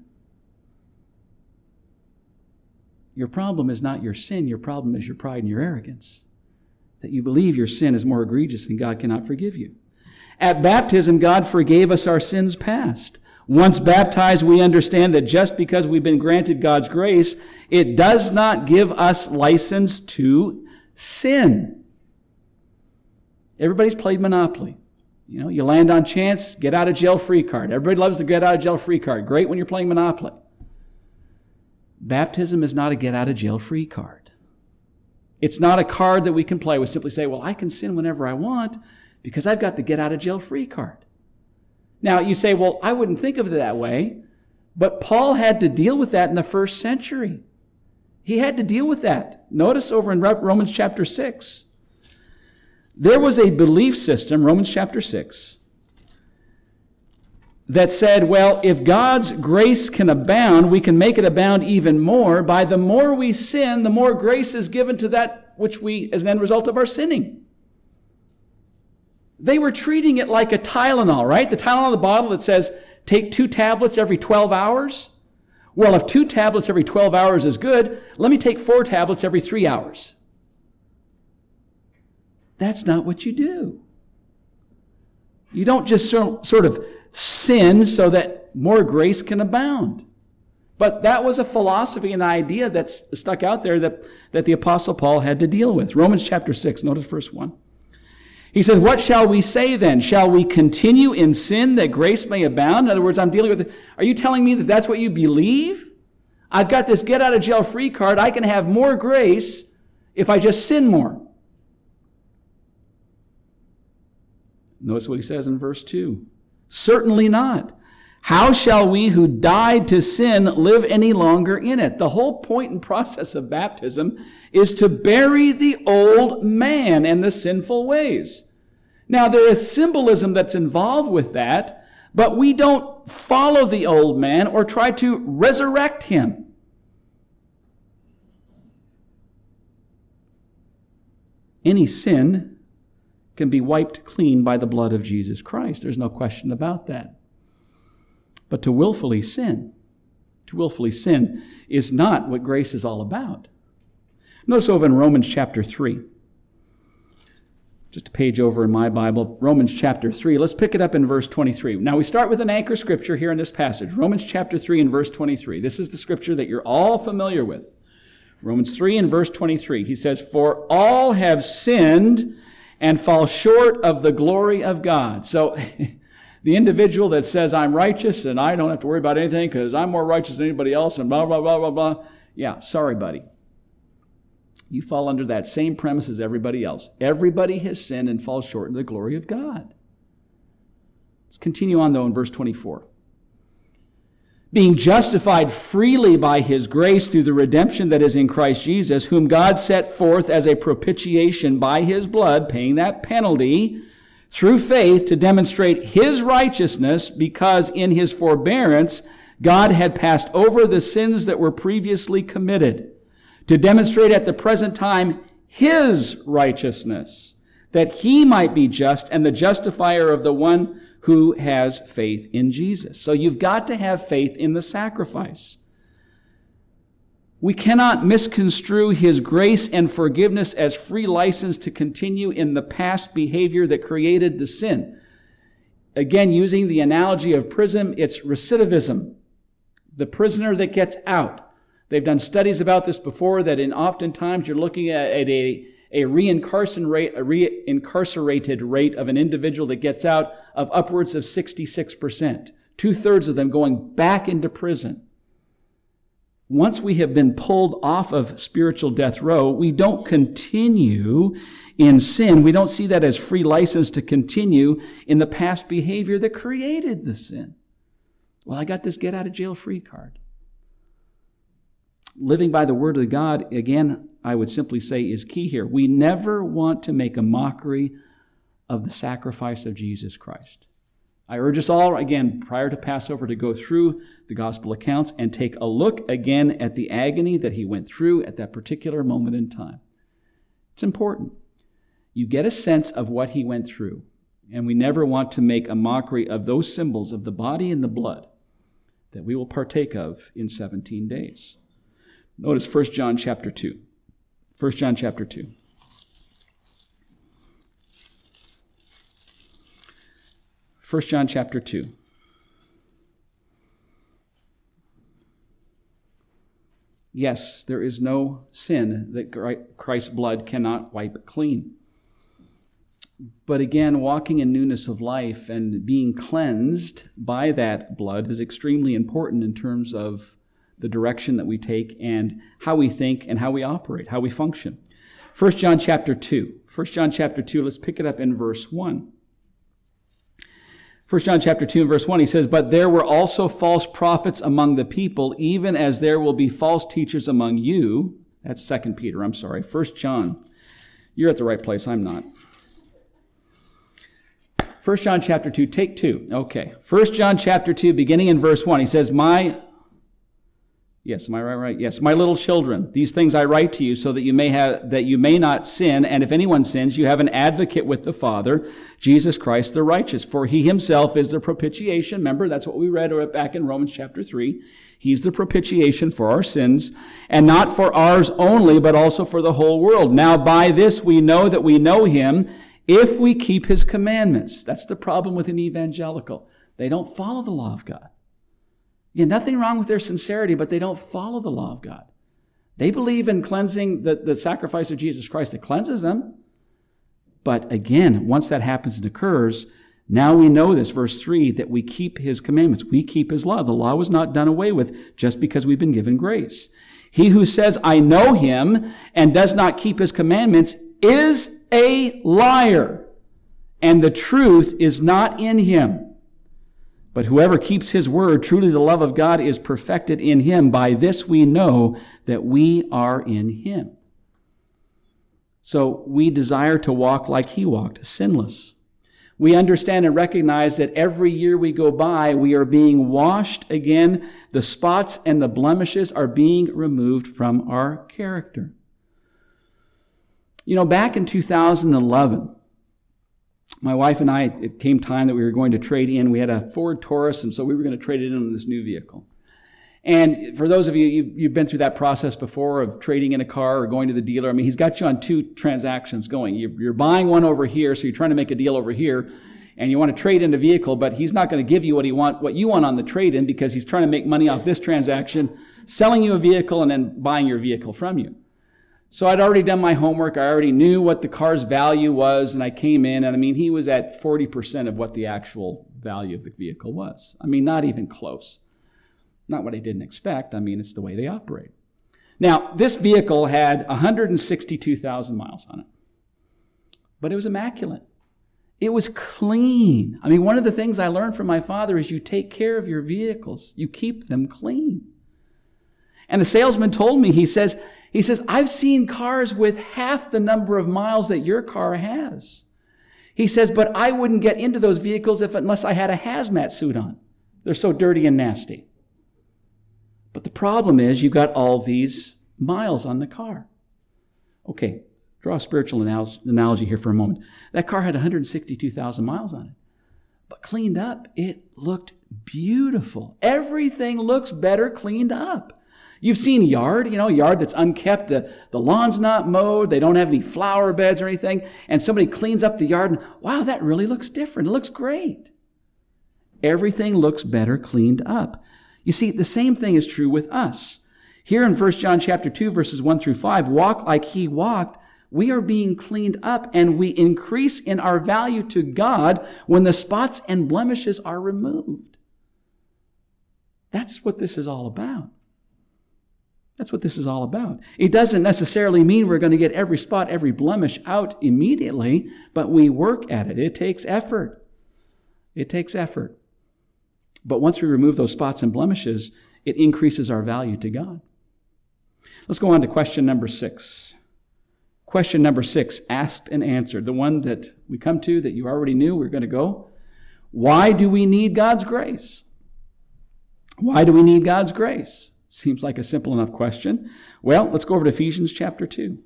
Your problem is not your sin. Your problem is your pride and your arrogance. That you believe your sin is more egregious and God cannot forgive you. At baptism, God forgave us our sins past. Once baptized, we understand that just because we've been granted God's grace, it does not give us license to sin. Everybody's played Monopoly. You know, you land on chance, get out of jail free card. Everybody loves the get out of jail free card. Great when you're playing Monopoly. Baptism is not a get out of jail free card. It's not a card that we can play with, simply say, well, I can sin whenever I want because I've got the get out of jail free card. Now, you say, well, I wouldn't think of it that way, but Paul had to deal with that in the first century. He had to deal with that. Notice over in Romans chapter six, there was a belief system, Romans chapter six, that said, well, if God's grace can abound, we can make it abound even more. By the more we sin, the more grace is given to that which we, as an end result of our sinning. They were treating it like a Tylenol, right? The Tylenol on the bottle that says, take two tablets every twelve hours. Well, if two tablets every twelve hours is good, let me take four tablets every three hours. That's not what you do. You don't just so, sort of sin so that more grace can abound. But that was a philosophy and idea that stuck out there that, that the Apostle Paul had to deal with. Romans chapter six, notice verse one. He says, what shall we say then? Shall we continue in sin that grace may abound? In other words, I'm dealing with, are you telling me that that's what you believe? I've got this get out of jail free card. I can have more grace if I just sin more. Notice what he says in verse two. Certainly not. How shall we who died to sin live any longer in it? The whole point and process of baptism is to bury the old man and the sinful ways. Now, there is symbolism that's involved with that, but we don't follow the old man or try to resurrect him. Any sin can be wiped clean by the blood of Jesus Christ. There's no question about that. But to willfully sin, to willfully sin is not what grace is all about. Notice over in Romans chapter three. Just a page over in my Bible, Romans chapter three. Let's pick it up in verse twenty-three. Now we start with an anchor scripture here in this passage. Romans chapter three and verse twenty-three. This is the scripture that you're all familiar with. Romans three and verse twenty-three. He says, for all have sinned and fall short of the glory of God. So the individual that says, I'm righteous and I don't have to worry about anything because I'm more righteous than anybody else and blah, blah, blah, blah, blah. Yeah, sorry, buddy. You fall under that same premise as everybody else. Everybody has sinned and falls short of the glory of God. Let's continue on, though, in verse twenty-four. Being justified freely by his grace through the redemption that is in Christ Jesus, whom God set forth as a propitiation by his blood, paying that penalty, through faith to demonstrate his righteousness, because in his forbearance God had passed over the sins that were previously committed, to demonstrate at the present time his righteousness, that he might be just and the justifier of the one who has faith in Jesus. So you've got to have faith in the sacrifice. We cannot misconstrue his grace and forgiveness as free license to continue in the past behavior that created the sin. Again, using the analogy of prison, it's recidivism. The prisoner that gets out. They've done studies about this before, that in oftentimes you're looking at, at a, a, reincarceration rate, a reincarcerated rate of an individual that gets out of upwards of sixty-six percent. Two-thirds of them going back into prison. Once we have been pulled off of spiritual death row, we don't continue in sin. We don't see that as free license to continue in the past behavior that created the sin. Well, I got this get out of jail free card. Living by the word of God, again, I would simply say is key here. We never want to make a mockery of the sacrifice of Jesus Christ. I urge us all, again, prior to Passover, to go through the gospel accounts and take a look again at the agony that he went through at that particular moment in time. It's important. You get a sense of what he went through, and we never want to make a mockery of those symbols of the body and the blood that we will partake of in seventeen days. Notice First John chapter two. First John chapter two. First John chapter two. Yes, there is no sin that Christ's blood cannot wipe clean. But again, walking in newness of life and being cleansed by that blood is extremely important in terms of the direction that we take and how we think and how we operate, how we function. First John chapter two. First John chapter two, let's pick it up in verse one. First John chapter two and verse one, he says, but there were also false prophets among the people, even as there will be false teachers among you. That's Second Peter, I'm sorry. First John. You're at the right place, I'm not. First John chapter two, take two. Okay. First John chapter two, beginning in verse one, he says, my... Yes, am I right? Right. Yes, my little children, these things I write to you so that you may have that you may not sin. And if anyone sins, you have an advocate with the Father, Jesus Christ the righteous. For he himself is the propitiation. Remember, that's what we read back in Romans chapter three. He's the propitiation for our sins, and not for ours only, but also for the whole world. Now by this we know that we know him, if we keep his commandments. That's the problem with an evangelical. They don't follow the law of God. Yeah, nothing wrong with their sincerity, but they don't follow the law of God. They believe in cleansing the, the sacrifice of Jesus Christ that cleanses them. But again, once that happens and occurs, now we know this, verse three, that we keep his commandments. We keep his law. The law was not done away with just because we've been given grace. He who says, I know him, and does not keep his commandments is a liar, and the truth is not in him. But whoever keeps his word, truly the love of God is perfected in him. By this we know that we are in him. So we desire to walk like he walked, sinless. We understand and recognize that every year we go by, we are being washed again. The spots and the blemishes are being removed from our character. You know, back in two thousand eleven, my wife and I, it came time that we were going to trade in. We had a Ford Taurus, and so we were going to trade it in on this new vehicle. And for those of you, you've, you've been through that process before of trading in a car or going to the dealer. I mean, he's got you on two transactions going. You're, you're buying one over here, so you're trying to make a deal over here, and you want to trade in a vehicle, but he's not going to give you what he want, what you want on the trade-in because he's trying to make money off this transaction, selling you a vehicle and then buying your vehicle from you. So I'd already done my homework. I already knew what the car's value was, and I came in, and I mean, he was at forty percent of what the actual value of the vehicle was. I mean, not even close. Not what I didn't expect. I mean, it's the way they operate. Now, this vehicle had one hundred sixty-two thousand miles on it, but it was immaculate. It was clean. I mean, one of the things I learned from my father is you take care of your vehicles. You keep them clean. And the salesman told me, he says, he says, I've seen cars with half the number of miles that your car has. He says, but I wouldn't get into those vehicles if unless I had a hazmat suit on. They're so dirty and nasty. But the problem is you've got all these miles on the car. Okay, draw a spiritual analogy here for a moment. That car had one hundred sixty-two thousand miles on it. But cleaned up, it looked beautiful. Everything looks better cleaned up. You've seen yard, you know, yard that's unkept. The, the lawn's not mowed. They don't have any flower beds or anything. And somebody cleans up the yard and, wow, that really looks different. It looks great. Everything looks better cleaned up. You see, the same thing is true with us. Here in First John chapter two, verses one through five, walk like he walked. We are being cleaned up and we increase in our value to God when the spots and blemishes are removed. That's what this is all about. That's what this is all about. It doesn't necessarily mean we're going to get every spot, every blemish out immediately, but we work at it. It takes effort. It takes effort. But once we remove those spots and blemishes, it increases our value to God. Let's go on to question number six. Question number six, asked and answered. The one that we come to that you already knew, we're going to go. Why do we need God's grace? Why do we need God's grace? Seems like a simple enough question. Well, let's go over to Ephesians chapter two.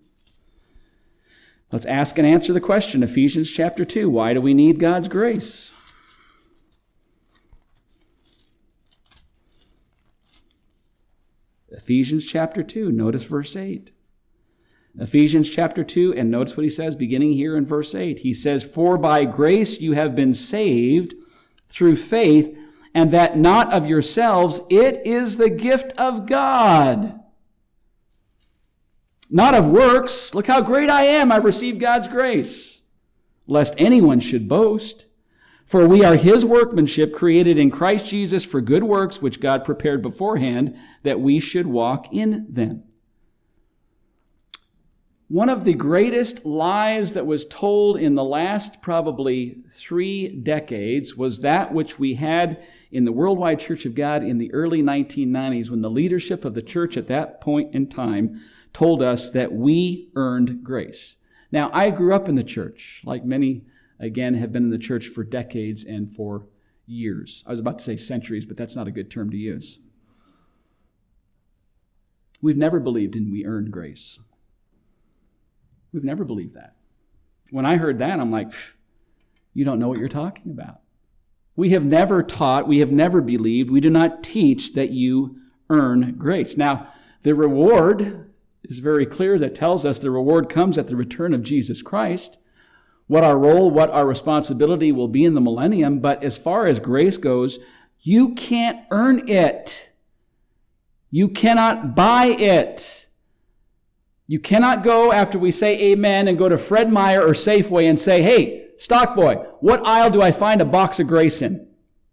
Let's ask and answer the question. Ephesians chapter two. Why do we need God's grace? Ephesians chapter two. Notice verse eight. Ephesians chapter two, and notice what he says beginning here in verse eight. He says, for by grace you have been saved through faith, and that not of yourselves, it is the gift of God. Not of works. Look how great I am. I've received God's grace. Lest anyone should boast. For we are his workmanship, created in Christ Jesus for good works, which God prepared beforehand, that we should walk in them. One of the greatest lies that was told in the last probably three decades was that which we had in the Worldwide Church of God in the early nineteen nineties, when the leadership of the church at that point in time told us that we earned grace. Now, I grew up in the church, like many, again, have been in the church for decades and for years. I was about to say centuries, but that's not a good term to use. We've never believed in we earn grace. We've never believed that. When I heard that, I'm like, you don't know what you're talking about. We have never taught, we have never believed, we do not teach that you earn grace. Now, the reward is very clear that tells us the reward comes at the return of Jesus Christ. What our role, what our responsibility will be in the millennium, but as far as grace goes, you can't earn it. You cannot buy it. You cannot go after we say amen and go to Fred Meyer or Safeway and say, hey, stock boy, what aisle do I find a box of grace in?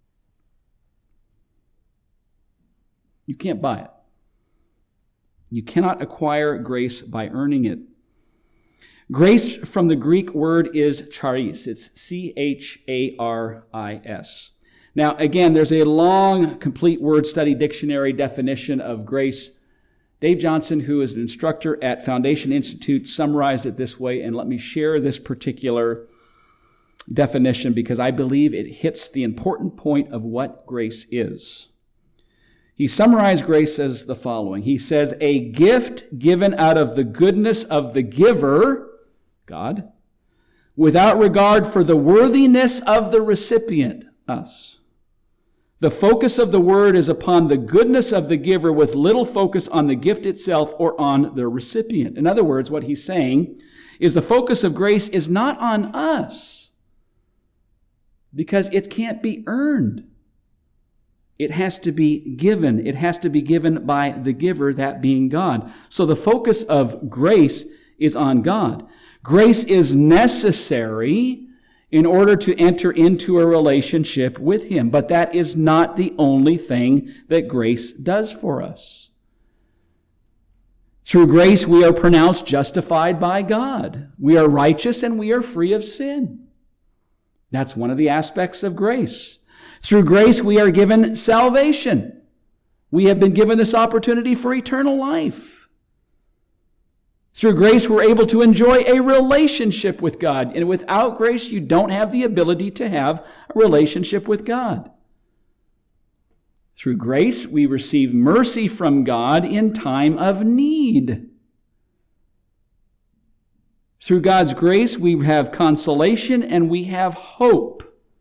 You can't buy it. You cannot acquire grace by earning it. Grace from the Greek word is charis. It's C H A R I S. Now, again, there's a long, complete word study dictionary definition of grace. Dave Johnson, who is an instructor at Foundation Institute, summarized it this way, and let me share this particular definition because I believe it hits the important point of what grace is. He summarized grace as the following. He says, a gift given out of the goodness of the giver, God, without regard for the worthiness of the recipient, us. The focus of the word is upon the goodness of the giver with little focus on the gift itself or on the recipient. In other words, what he's saying is the focus of grace is not on us because it can't be earned. It has to be given. It has to be given by the giver, that being God. So the focus of grace is on God. Grace is necessary in order to enter into a relationship with Him. But that is not the only thing that grace does for us. Through grace, we are pronounced justified by God. We are righteous and we are free of sin. That's one of the aspects of grace. Through grace, we are given salvation. We have been given this opportunity for eternal life. Through grace, we're able to enjoy a relationship with God. And without grace, you don't have the ability to have a relationship with God. Through grace, we receive mercy from God in time of need. Through God's grace, we have consolation and we have hope.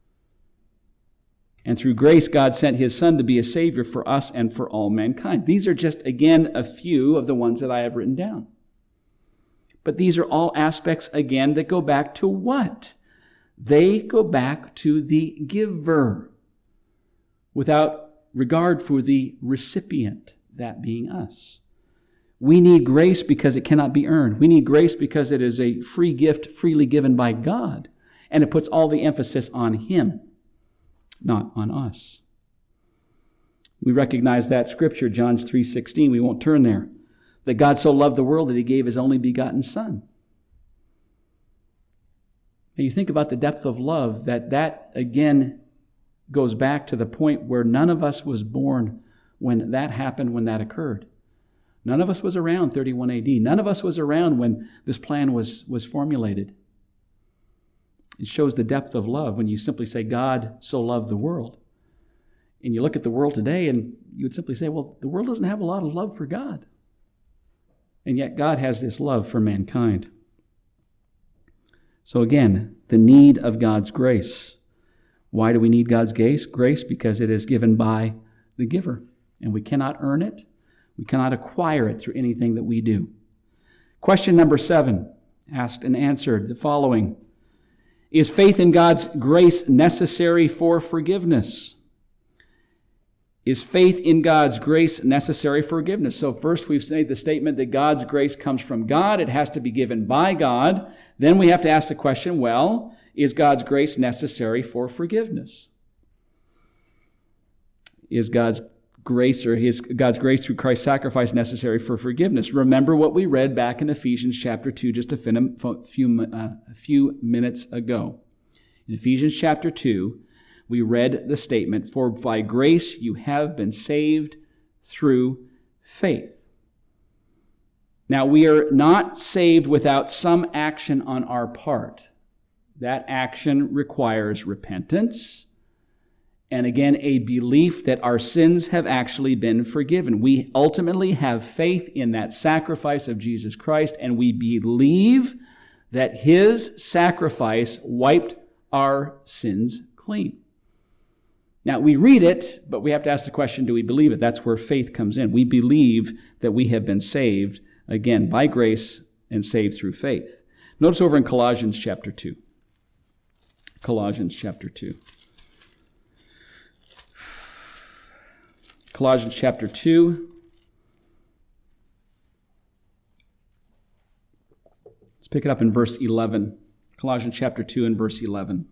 And through grace, God sent His Son to be a Savior for us and for all mankind. These are just, again, a few of the ones that I have written down. But these are all aspects, again, that go back to what? They go back to the giver, without regard for the recipient, that being us. We need grace because it cannot be earned. We need grace because it is a free gift freely given by God, and it puts all the emphasis on Him, not on us. We recognize that scripture, John three sixteen. We won't turn there. That God so loved the world that He gave His only begotten Son. And you think about the depth of love, that that again goes back to the point where none of us was born when that happened, when that occurred. None of us was around thirty-one A D. None of us was around when this plan was, was formulated. It shows the depth of love when you simply say, God so loved the world. And you look at the world today and you would simply say, well, the world doesn't have a lot of love for God. And yet God has this love for mankind. So again, the need of God's grace. Why do we need God's grace? Because it is given by the giver. And we cannot earn it. We cannot acquire it through anything that we do. Question number seven, asked and answered, the following. Is faith in God's grace necessary for forgiveness? Is faith in God's grace necessary for forgiveness? So first we've made the statement that God's grace comes from God. It has to be given by God. Then we have to ask the question, well, is God's grace necessary for forgiveness? Is God's grace or his God's grace through Christ's sacrifice necessary for forgiveness? Remember what we read back in Ephesians chapter two just a few, uh, a few minutes ago. In Ephesians chapter two, we read the statement, for by grace you have been saved through faith. Now, we are not saved without some action on our part. That action requires repentance And again, a belief that our sins have actually been forgiven. We ultimately have faith in that sacrifice of Jesus Christ, and we believe that his sacrifice wiped our sins clean. Now, we read it, but we have to ask the question, do we believe it? That's where faith comes in. We believe that we have been saved, again, by grace and saved through faith. Notice over in Colossians chapter two. Colossians chapter two. Colossians chapter two. Let's pick it up in verse eleven. Colossians chapter two and verse eleven.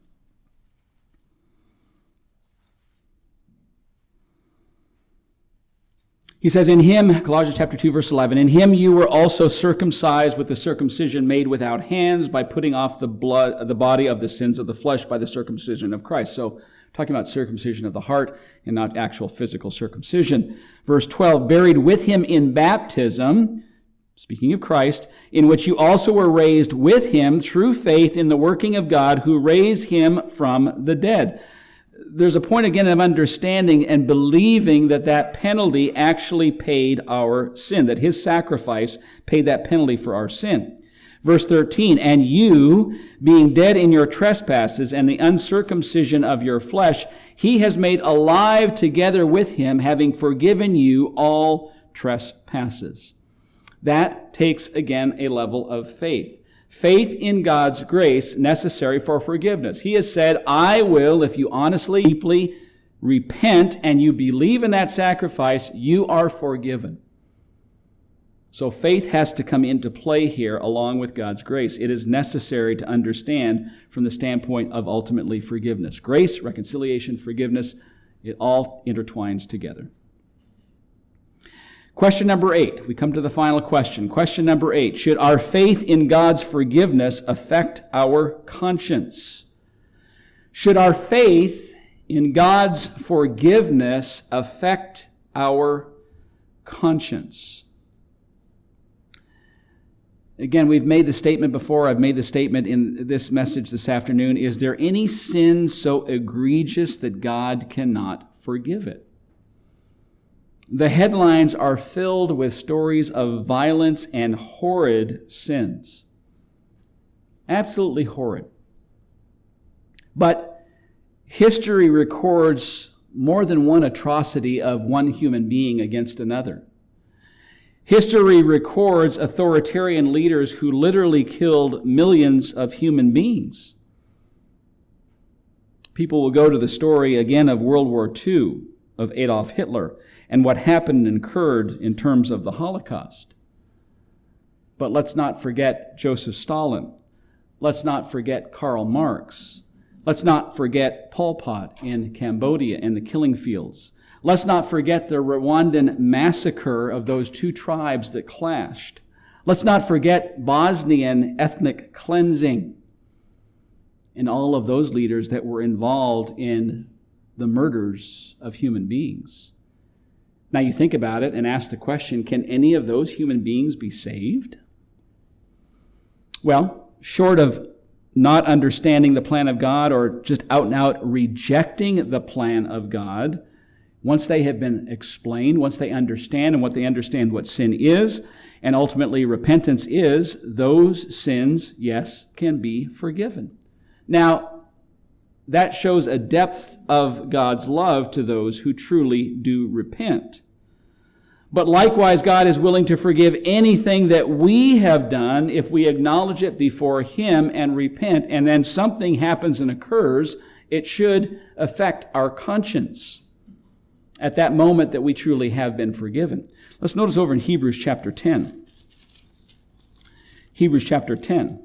He says, in him, Colossians chapter two, verse eleven, in him you were also circumcised with the circumcision made without hands by putting off the blood, the body of the sins of the flesh by the circumcision of Christ. So, talking about circumcision of the heart and not actual physical circumcision. Verse twelve, buried with him in baptism, speaking of Christ, in which you also were raised with him through faith in the working of God who raised him from the dead. There's a point again of understanding and believing that that penalty actually paid our sin, that his sacrifice paid that penalty for our sin. Verse thirteen, and you, being dead in your trespasses and the uncircumcision of your flesh, he has made alive together with him, having forgiven you all trespasses. That takes, again, a level of faith. Faith in God's grace necessary for forgiveness. He has said, I will, if you honestly, deeply repent and you believe in that sacrifice, you are forgiven. So faith has to come into play here along with God's grace. It is necessary to understand from the standpoint of ultimately forgiveness. Grace, reconciliation, forgiveness, it all intertwines together. Question number eight. We come to the final question. Question number eight. Should our faith in God's forgiveness affect our conscience? Should our faith in God's forgiveness affect our conscience? Again, we've made the statement before. I've made the statement in this message this afternoon. Is there any sin so egregious that God cannot forgive it? The headlines are filled with stories of violence and horrid sins. Absolutely horrid. But history records more than one atrocity of one human being against another. History records authoritarian leaders who literally killed millions of human beings. People will go to the story again of World War Two, of Adolf Hitler, and what happened and occurred in terms of the Holocaust. But let's not forget Joseph Stalin. Let's not forget Karl Marx. Let's not forget Pol Pot in Cambodia and the killing fields. Let's not forget the Rwandan massacre of those two tribes that clashed. Let's not forget Bosnian ethnic cleansing and all of those leaders that were involved in the murders of human beings. Now you think about it and ask the question, can any of those human beings be saved? Well, short of not understanding the plan of God or just out and out rejecting the plan of God, once they have been explained, once they understand and what they understand what sin is, and ultimately repentance is, those sins, yes, can be forgiven. Now, that shows a depth of God's love to those who truly do repent. But likewise, God is willing to forgive anything that we have done if we acknowledge it before him and repent, and then something happens and occurs. It should affect our conscience at that moment that we truly have been forgiven. Let's notice over in Hebrews chapter ten. Hebrews chapter ten.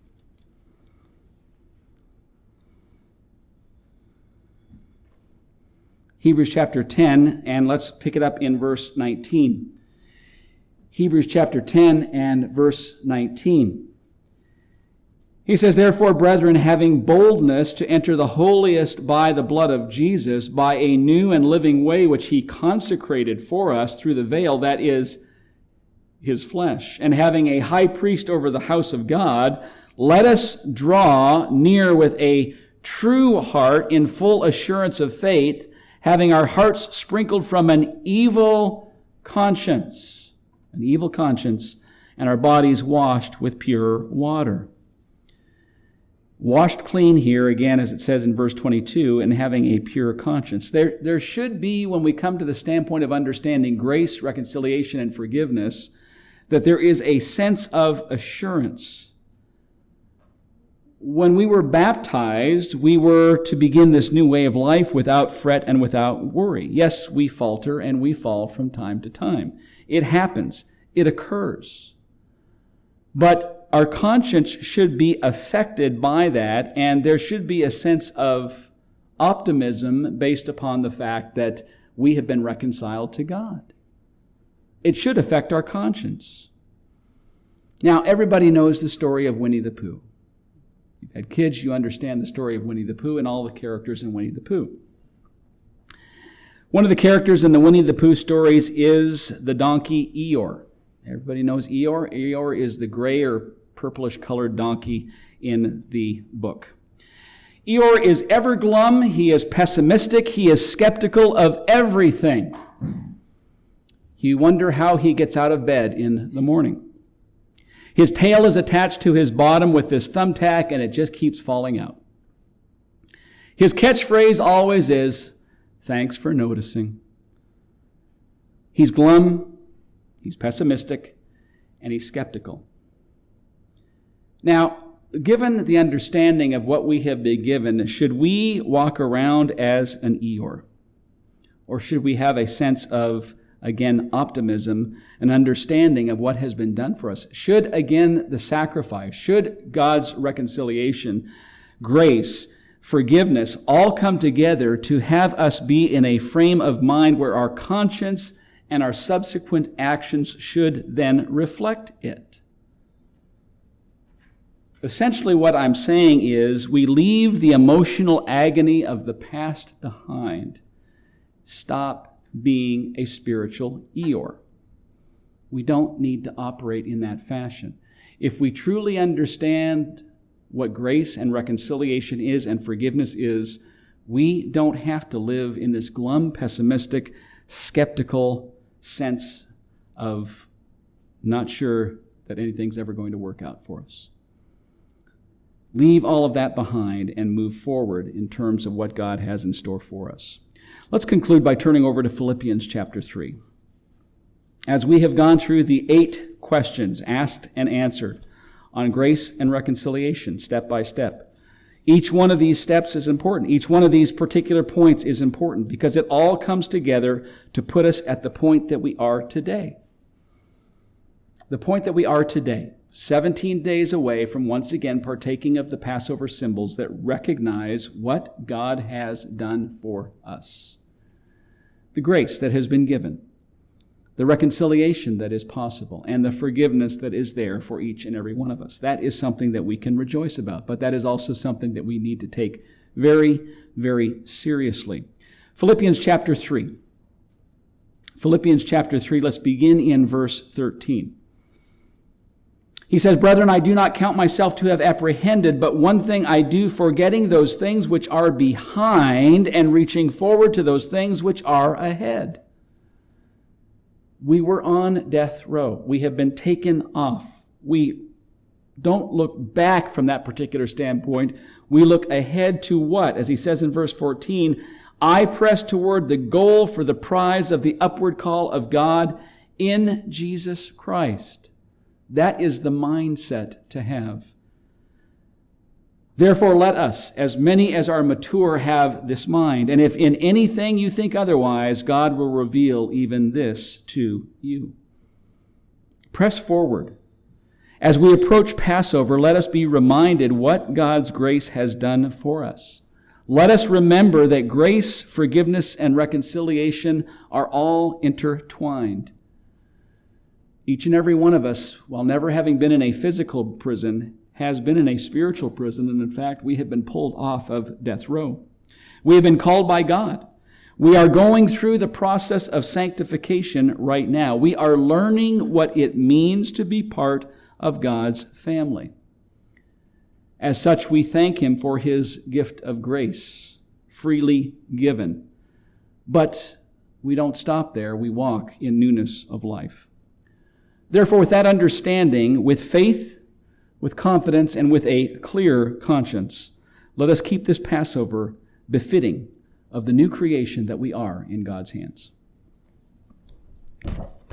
Hebrews chapter ten, and let's pick it up in verse nineteen. Hebrews chapter ten and verse nineteen. He says, therefore, brethren, having boldness to enter the holiest by the blood of Jesus, by a new and living way which he consecrated for us through the veil, that is, his flesh, and having a high priest over the house of God, let us draw near with a true heart in full assurance of faith, having our hearts sprinkled from an evil conscience, an evil conscience, and our bodies washed with pure water. Washed clean here, again, as it says in verse twenty-two, and having a pure conscience. There, there should be, when we come to the standpoint of understanding grace, reconciliation, and forgiveness, that there is a sense of assurance. When we were baptized, we were to begin this new way of life without fret and without worry. Yes, we falter and we fall from time to time. It happens. It occurs. But our conscience should be affected by that, and there should be a sense of optimism based upon the fact that we have been reconciled to God. It should affect our conscience. Now, everybody knows the story of Winnie the Pooh. You've had kids, you understand the story of Winnie the Pooh and all the characters in Winnie the Pooh. One of the characters in the Winnie the Pooh stories is the donkey Eeyore. Everybody knows Eeyore. Eeyore is the gray or purplish colored donkey in the book. Eeyore is ever glum. He is pessimistic. He is skeptical of everything. You wonder how he gets out of bed in the morning. His tail is attached to his bottom with this thumbtack, and it just keeps falling out. His catchphrase always is, "Thanks for noticing." He's glum, he's pessimistic, and he's skeptical. Now, given the understanding of what we have been given, should we walk around as an Eeyore? Or should we have a sense of, again, optimism and understanding of what has been done for us? Should, again, the sacrifice, should God's reconciliation, grace, forgiveness all come together to have us be in a frame of mind where our conscience and our subsequent actions should then reflect it? Essentially, what I'm saying is we leave the emotional agony of the past behind. Stop being a spiritual Eeyore. We don't need to operate in that fashion. If we truly understand what grace and reconciliation is and forgiveness is, we don't have to live in this glum, pessimistic, skeptical sense of not sure that anything's ever going to work out for us. Leave all of that behind and move forward in terms of what God has in store for us. Let's conclude by turning over to Philippians chapter three. As we have gone through the eight questions asked and answered on grace and reconciliation, step by step, each one of these steps is important. Each one of these particular points is important because it all comes together to put us at the point that we are today. The point that we are today, seventeen days away from once again partaking of the Passover symbols that recognize what God has done for us. The grace that has been given, the reconciliation that is possible, and the forgiveness that is there for each and every one of us. That is something that we can rejoice about, but that is also something that we need to take very, very seriously. Philippians chapter three. Philippians chapter three, let's begin in verse thirteen. He says, "Brethren, I do not count myself to have apprehended, but one thing I do, forgetting those things which are behind and reaching forward to those things which are ahead." We were on death row. We have been taken off. We don't look back from that particular standpoint. We look ahead to what? As he says in verse fourteen, "I press toward the goal for the prize of the upward call of God in Jesus Christ." That is the mindset to have. "Therefore let us, as many as are mature, have this mind. And if in anything you think otherwise, God will reveal even this to you." Press forward. As we approach Passover, let us be reminded what God's grace has done for us. Let us remember that grace, forgiveness, and reconciliation are all intertwined. Each and every one of us, while never having been in a physical prison, has been in a spiritual prison, and in fact, we have been pulled off of death row. We have been called by God. We are going through the process of sanctification right now. We are learning what it means to be part of God's family. As such, we thank him for his gift of grace, freely given. But we don't stop there. We walk in newness of life. Therefore, with that understanding, with faith, with confidence, and with a clear conscience, let us keep this Passover befitting of the new creation that we are in God's hands.